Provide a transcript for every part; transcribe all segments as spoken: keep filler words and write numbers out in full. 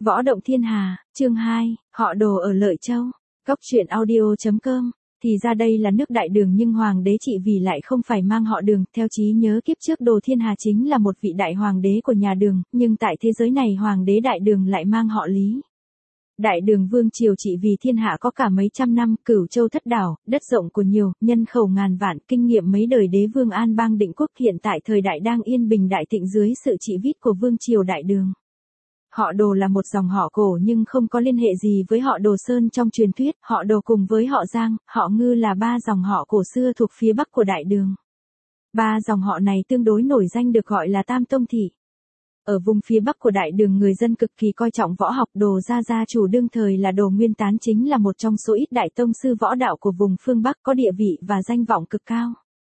Võ động thiên hà, chương hai, họ Đồ ở Lợi Châu. Cốc truyện audio chấm com. Thì ra đây là nước Đại Đường nhưng hoàng đế trị vì lại không phải mang họ Đường, theo trí nhớ kiếp trước Đồ Thiên Hà chính là một vị đại hoàng đế của nhà Đường, nhưng tại thế giới này hoàng đế Đại Đường lại mang họ Lý. Đại Đường vương triều trị vì thiên hạ có cả mấy trăm năm, cửu châu thất đảo, đất rộng của nhiều, nhân khẩu ngàn vạn, kinh nghiệm mấy đời đế vương an bang định quốc, hiện tại thời đại đang yên bình đại thịnh dưới sự trị vít của vương triều Đại Đường. Họ Đồ là một dòng họ cổ nhưng không có liên hệ gì với họ Đồ Sơn trong truyền thuyết, họ Đồ cùng với họ Giang, họ Ngư là ba dòng họ cổ xưa thuộc phía bắc của Đại Đường. Ba dòng họ này tương đối nổi danh được gọi là Tam Tông Thị. Ở vùng phía bắc của Đại Đường người dân cực kỳ coi trọng võ học, Đồ gia gia chủ đương thời là Đồ Nguyên Tán chính là một trong số ít đại tông sư võ đạo của vùng phương Bắc có địa vị và danh vọng cực cao.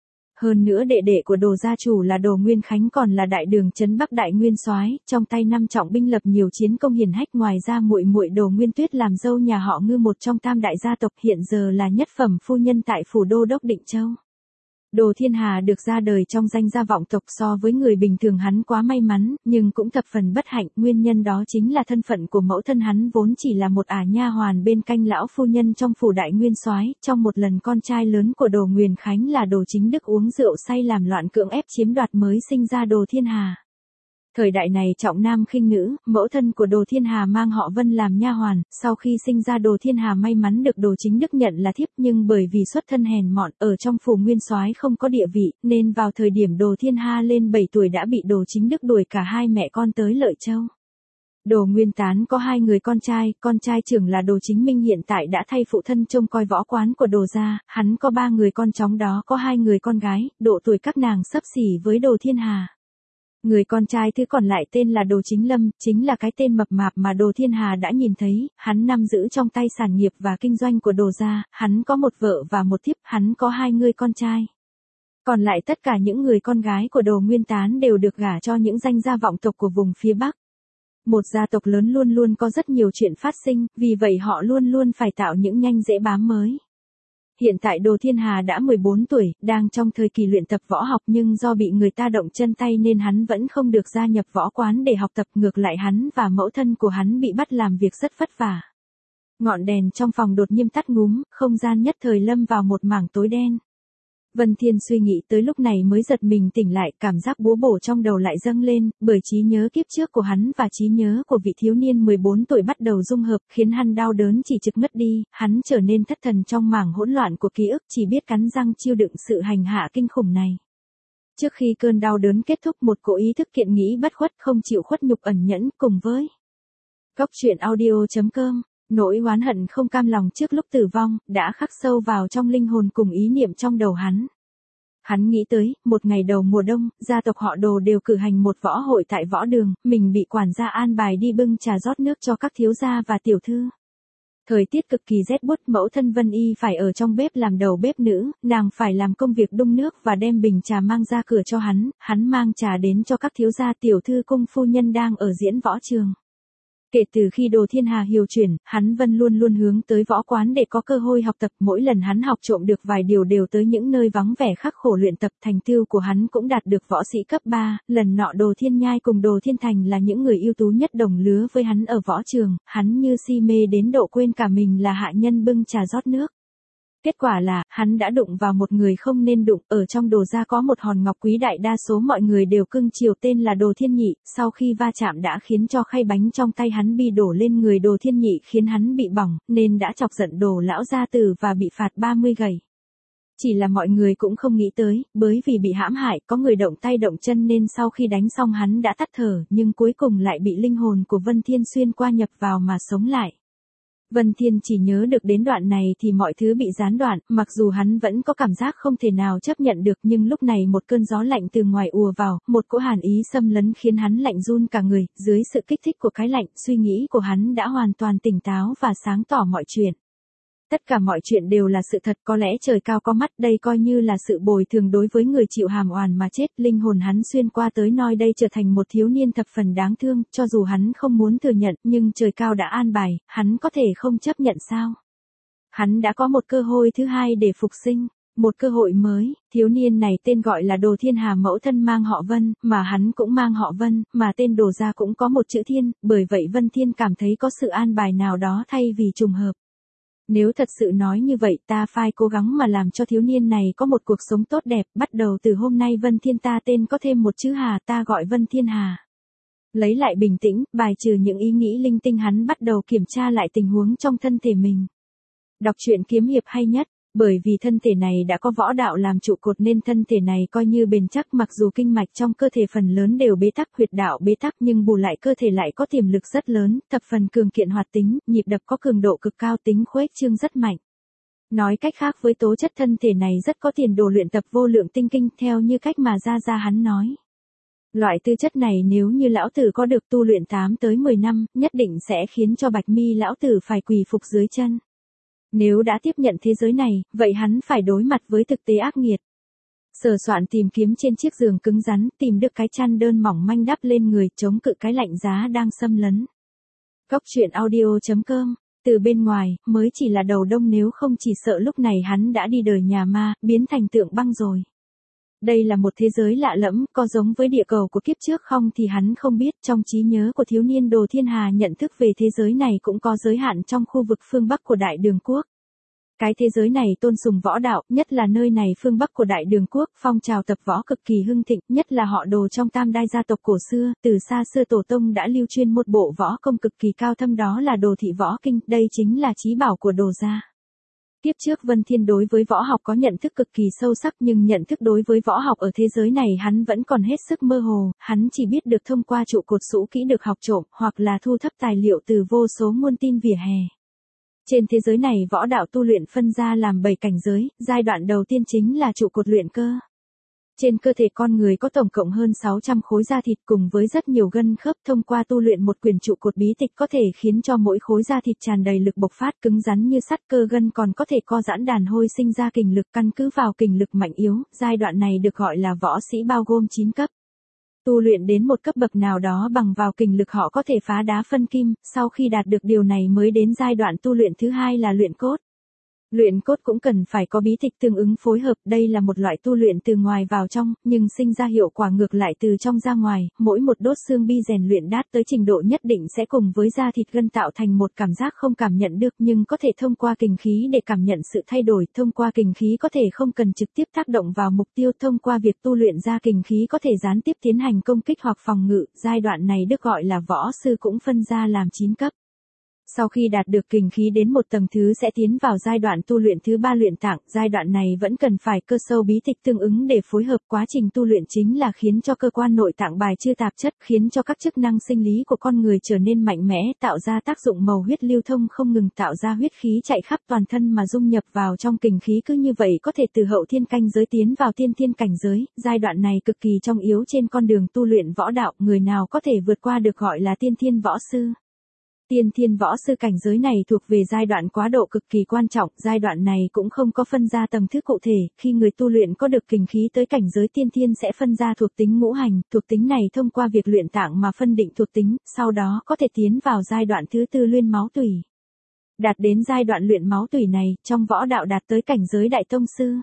Hơn nữa đệ đệ của Đồ gia chủ là Đồ Nguyên Khánh còn là Đại Đường trấn Bắc đại nguyên soái, trong tay năm trọng binh lập nhiều chiến công hiển hách, ngoài ra muội muội Đồ Nguyên Tuyết làm dâu nhà họ Ngư một trong tam đại gia tộc, hiện giờ là nhất phẩm phu nhân tại phủ đô đốc Định Châu. Đồ Thiên Hà được ra đời trong danh gia vọng tộc, so với người bình thường hắn quá may mắn, nhưng cũng thập phần bất hạnh, nguyên nhân đó chính là thân phận của mẫu thân hắn vốn chỉ là một ả nha hoàn bên canh lão phu nhân trong phủ đại nguyên soái. Trong một lần con trai lớn của Đồ Nguyên Khánh là Đồ Chính Đức uống rượu say làm loạn cưỡng ép chiếm đoạt mới sinh ra Đồ Thiên Hà. Thời đại này trọng nam khinh nữ, mẫu thân của Đồ Thiên Hà mang họ Vân làm nha hoàn, sau khi sinh ra Đồ Thiên Hà may mắn được Đồ Chính Đức nhận là thiếp, nhưng bởi vì xuất thân hèn mọn, ở trong phủ nguyên soái không có địa vị, nên vào thời điểm Đồ Thiên Hà lên bảy tuổi đã bị Đồ Chính Đức đuổi cả hai mẹ con tới Lợi Châu. Đồ Nguyên Tán có hai người con trai, con trai trưởng là Đồ Chính Minh hiện tại đã thay phụ thân trông coi võ quán của Đồ gia, hắn có ba người con, trong đó có hai người con gái, độ tuổi các nàng xấp xỉ với Đồ Thiên Hà. Người con trai thứ còn lại tên là Đồ Chính Lâm, chính là cái tên mập mạp mà Đồ Thiên Hà đã nhìn thấy, hắn nắm giữ trong tay sản nghiệp và kinh doanh của Đồ gia, hắn có một vợ và một thiếp, hắn có hai người con trai. Còn lại tất cả những người con gái của Đồ Nguyên Tán đều được gả cho những danh gia vọng tộc của vùng phía Bắc. Một gia tộc lớn luôn luôn có rất nhiều chuyện phát sinh, vì vậy họ luôn luôn phải tạo những nhanh dễ bám mới. Hiện tại Đồ Thiên Hà đã mười bốn tuổi, đang trong thời kỳ luyện tập võ học, nhưng do bị người ta động chân tay nên hắn vẫn không được gia nhập võ quán để học tập, ngược lại hắn và mẫu thân của hắn bị bắt làm việc rất vất vả. Ngọn đèn trong phòng đột nhiên tắt ngúm, không gian nhất thời lâm vào một mảng tối đen. Vân Thiên suy nghĩ tới lúc này mới giật mình tỉnh lại, cảm giác búa bổ trong đầu lại dâng lên, bởi trí nhớ kiếp trước của hắn và trí nhớ của vị thiếu niên mười bốn tuổi bắt đầu dung hợp, khiến hắn đau đớn chỉ trực ngất đi, hắn trở nên thất thần trong mảng hỗn loạn của ký ức, chỉ biết cắn răng chiêu đựng sự hành hạ kinh khủng này. Trước khi cơn đau đớn kết thúc, một cỗ ý thức kiện nghĩ bất khuất không chịu khuất nhục ẩn nhẫn cùng với Cốc truyện audio chấm com. Nỗi oán hận không cam lòng trước lúc tử vong, đã khắc sâu vào trong linh hồn cùng ý niệm trong đầu hắn. Hắn nghĩ tới, một ngày đầu mùa đông, gia tộc họ Đồ đều cử hành một võ hội tại võ đường, mình bị quản gia an bài đi bưng trà rót nước cho các thiếu gia và tiểu thư. Thời tiết cực kỳ rét buốt, mẫu thân Vân Y phải ở trong bếp làm đầu bếp nữ, nàng phải làm công việc đun nước và đem bình trà mang ra cửa cho hắn, hắn mang trà đến cho các thiếu gia tiểu thư cung phu nhân đang ở diễn võ trường. Kể từ khi Đồ Thiên Hà hiếu chuyển, hắn Vân luôn luôn hướng tới võ quán để có cơ hội học tập, mỗi lần hắn học trộm được vài điều đều tới những nơi vắng vẻ khắc khổ luyện tập, thành tựu của hắn cũng đạt được võ sĩ cấp ba, lần nọ Đồ Thiên Nhai cùng Đồ Thiên Thành là những người ưu tú nhất đồng lứa với hắn ở võ trường, hắn như si mê đến độ quên cả mình là hạ nhân bưng trà rót nước. Kết quả là, hắn đã đụng vào một người không nên đụng, ở trong Đồ gia có một hòn ngọc quý đại đa số mọi người đều cưng chiều tên là Đồ Thiên Nhị, sau khi va chạm đã khiến cho khay bánh trong tay hắn bị đổ lên người Đồ Thiên Nhị khiến hắn bị bỏng, nên đã chọc giận Đồ lão gia tử và bị phạt ba mươi gậy. Chỉ là mọi người cũng không nghĩ tới, bởi vì bị hãm hại, có người động tay động chân nên sau khi đánh xong hắn đã tắt thở, nhưng cuối cùng lại bị linh hồn của Vân Thiên xuyên qua nhập vào mà sống lại. Vân Thiên chỉ nhớ được đến đoạn này thì mọi thứ bị gián đoạn, mặc dù hắn vẫn có cảm giác không thể nào chấp nhận được, nhưng lúc này một cơn gió lạnh từ ngoài ùa vào, một cỗ hàn ý xâm lấn khiến hắn lạnh run cả người, dưới sự kích thích của cái lạnh, suy nghĩ của hắn đã hoàn toàn tỉnh táo và sáng tỏ mọi chuyện. Tất cả mọi chuyện đều là sự thật, có lẽ trời cao có mắt, đây coi như là sự bồi thường đối với người chịu hàm oan mà chết, linh hồn hắn xuyên qua tới nơi đây trở thành một thiếu niên thập phần đáng thương, cho dù hắn không muốn thừa nhận, nhưng trời cao đã an bài, hắn có thể không chấp nhận sao? Hắn đã có một cơ hội thứ hai để phục sinh. Một cơ hội mới, thiếu niên này tên gọi là Đồ Thiên Hà, mẫu thân mang họ Vân, mà hắn cũng mang họ Vân, mà tên Đồ gia cũng có một chữ Thiên, bởi vậy Vân Thiên cảm thấy có sự an bài nào đó thay vì trùng hợp. Nếu thật sự nói như vậy ta phải cố gắng mà làm cho thiếu niên này có một cuộc sống tốt đẹp, bắt đầu từ hôm nay Vân Thiên ta tên có thêm một chữ Hà, ta gọi Vân Thiên Hà. Lấy lại bình tĩnh, bài trừ những ý nghĩ linh tinh, hắn bắt đầu kiểm tra lại tình huống trong thân thể mình. Đọc truyện kiếm hiệp hay nhất, bởi vì thân thể này đã có võ đạo làm trụ cột nên thân thể này coi như bền chắc, mặc dù kinh mạch trong cơ thể phần lớn đều bế tắc, huyệt đạo bế tắc, nhưng bù lại cơ thể lại có tiềm lực rất lớn, thập phần cường kiện hoạt tính, nhịp đập có cường độ cực cao, tính khuếch trương rất mạnh. Nói cách khác, với tố chất thân thể này rất có tiền đồ luyện tập vô lượng tinh kinh, theo như cách mà Gia Gia hắn nói. Loại tư chất này nếu như lão tử có được tu luyện tám tới mười năm, nhất định sẽ khiến cho Bạch Mi lão tử phải quỳ phục dưới chân. Nếu đã tiếp nhận thế giới này, vậy hắn phải đối mặt với thực tế ác nghiệt. Sờ soạn tìm kiếm trên chiếc giường cứng rắn, tìm được cái chăn đơn mỏng manh đắp lên người, chống cự cái lạnh giá đang xâm lấn. Cốc truyện audio chấm com. Từ bên ngoài, mới chỉ là đầu đông, nếu không chỉ sợ lúc này hắn đã đi đời nhà ma, biến thành tượng băng rồi. Đây là một thế giới lạ lẫm, có giống với địa cầu của kiếp trước không thì hắn không biết. Trong trí nhớ của thiếu niên Đồ Thiên Hà nhận thức về thế giới này cũng có giới hạn trong khu vực phương Bắc của Đại Đường Quốc. Cái thế giới này tôn sùng võ đạo, nhất là nơi này phương Bắc của Đại Đường Quốc, phong trào tập võ cực kỳ hưng thịnh, nhất là họ Đồ trong tam đai gia tộc cổ xưa, từ xa xưa tổ tông đã lưu truyền một bộ võ công cực kỳ cao thâm, đó là Đồ Thị Võ Kinh, đây chính là chí bảo của Đồ gia. Tiếp trước Vân Thiên đối với võ học có nhận thức cực kỳ sâu sắc, nhưng nhận thức đối với võ học ở thế giới này hắn vẫn còn hết sức mơ hồ, hắn chỉ biết được thông qua trụ cột sũ kỹ được học trộm, hoặc là thu thập tài liệu từ vô số nguồn tin vỉa hè. Trên thế giới này võ đạo tu luyện phân ra làm bảy cảnh giới, giai đoạn đầu tiên chính là trụ cột luyện cơ. Trên cơ thể con người có tổng cộng hơn sáu trăm khối da thịt cùng với rất nhiều gân khớp, thông qua tu luyện một quyển trụ cột bí tịch có thể khiến cho mỗi khối da thịt tràn đầy lực bộc phát, cứng rắn như sắt, cơ gân còn có thể co giãn đàn hồi sinh ra kình lực, căn cứ vào kình lực mạnh yếu, giai đoạn này được gọi là võ sĩ, bao gồm chín cấp. Tu luyện đến một cấp bậc nào đó bằng vào kình lực họ có thể phá đá phân kim, sau khi đạt được điều này mới đến giai đoạn tu luyện thứ hai là luyện cốt. Luyện cốt cũng cần phải có bí tịch tương ứng phối hợp, đây là một loại tu luyện từ ngoài vào trong, nhưng sinh ra hiệu quả ngược lại từ trong ra ngoài, mỗi một đốt xương bi rèn luyện đát tới trình độ nhất định sẽ cùng với da thịt gân tạo thành một cảm giác không cảm nhận được, nhưng có thể thông qua kình khí để cảm nhận sự thay đổi, thông qua kình khí có thể không cần trực tiếp tác động vào mục tiêu, thông qua việc tu luyện ra kình khí có thể gián tiếp tiến hành công kích hoặc phòng ngự, giai đoạn này được gọi là võ sư, cũng phân ra làm chín cấp. Sau khi đạt được kình khí đến một tầng thứ sẽ tiến vào giai đoạn tu luyện thứ ba luyện tạng, giai đoạn này vẫn cần phải cơ sâu bí tịch tương ứng để phối hợp, quá trình tu luyện chính là khiến cho cơ quan nội tạng bài trừ tạp chất, khiến cho các chức năng sinh lý của con người trở nên mạnh mẽ, tạo ra tác dụng màu huyết lưu thông không ngừng, tạo ra huyết khí chạy khắp toàn thân mà dung nhập vào trong kình khí, cứ như vậy có thể từ hậu thiên cảnh giới tiến vào tiên thiên cảnh giới, giai đoạn này cực kỳ trọng yếu trên con đường tu luyện võ đạo, người nào có thể vượt qua được gọi là tiên thiên võ sư. Tiên thiên võ sư cảnh giới này thuộc về giai đoạn quá độ cực kỳ quan trọng, giai đoạn này cũng không có phân ra tầng thứ cụ thể, khi người tu luyện có được kình khí tới cảnh giới tiên thiên sẽ phân ra thuộc tính ngũ hành, thuộc tính này thông qua việc luyện tạng mà phân định thuộc tính, sau đó có thể tiến vào giai đoạn thứ tư luyện máu tủy. Đạt đến giai đoạn luyện máu tủy này, trong võ đạo đạt tới cảnh giới đại tông sư.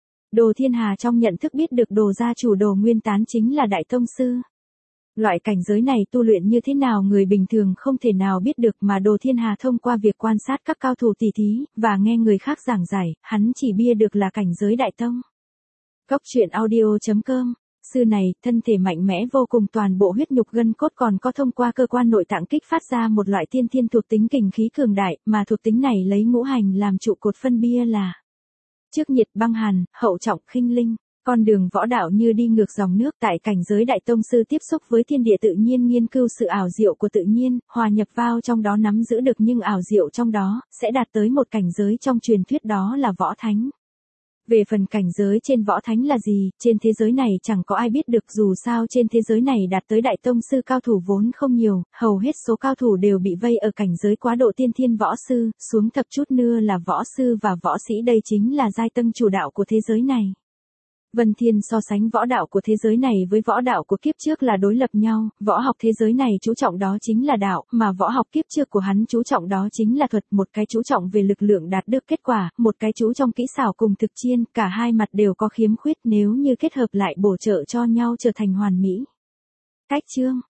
Đồ Thiên Hà trong nhận thức biết được Đồ gia chủ Đồ Nguyên Tán chính là đại tông sư. Loại cảnh giới này tu luyện như thế nào người bình thường không thể nào biết được, mà Đồ Thiên Hà thông qua việc quan sát các cao thủ tỷ thí, và nghe người khác giảng giải, hắn chỉ bia được là cảnh giới đại tông. Cốc truyện audio chấm com. Sư này, thân thể mạnh mẽ vô cùng, toàn bộ huyết nhục gân cốt còn có thông qua cơ quan nội tạng kích phát ra một loại tiên thiên thuộc tính kình khí cường đại, mà thuộc tính này lấy ngũ hành làm trụ cột, phân bia là trước nhiệt băng hàn, hậu trọng khinh linh. Con đường võ đạo như đi ngược dòng nước, tại cảnh giới đại tông sư tiếp xúc với thiên địa tự nhiên, nghiên cứu sự ảo diệu của tự nhiên, hòa nhập vào trong đó, nắm giữ được nhưng ảo diệu trong đó, sẽ đạt tới một cảnh giới trong truyền thuyết đó là võ thánh. Về phần cảnh giới trên võ thánh là gì, trên thế giới này chẳng có ai biết được, dù sao trên thế giới này đạt tới đại tông sư cao thủ vốn không nhiều, hầu hết số cao thủ đều bị vây ở cảnh giới quá độ tiên thiên võ sư, xuống thấp chút nữa là võ sư và võ sĩ, đây chính là giai tầng chủ đạo của thế giới này. Vân Thiên so sánh võ đạo của thế giới này với võ đạo của kiếp trước là đối lập nhau, võ học thế giới này chú trọng đó chính là đạo, mà võ học kiếp trước của hắn chú trọng đó chính là thuật, một cái chú trọng về lực lượng đạt được kết quả, một cái chú trong kỹ xảo cùng thực chiến, cả hai mặt đều có khiếm khuyết nếu như kết hợp lại bổ trợ cho nhau trở thành hoàn mỹ. Cách chương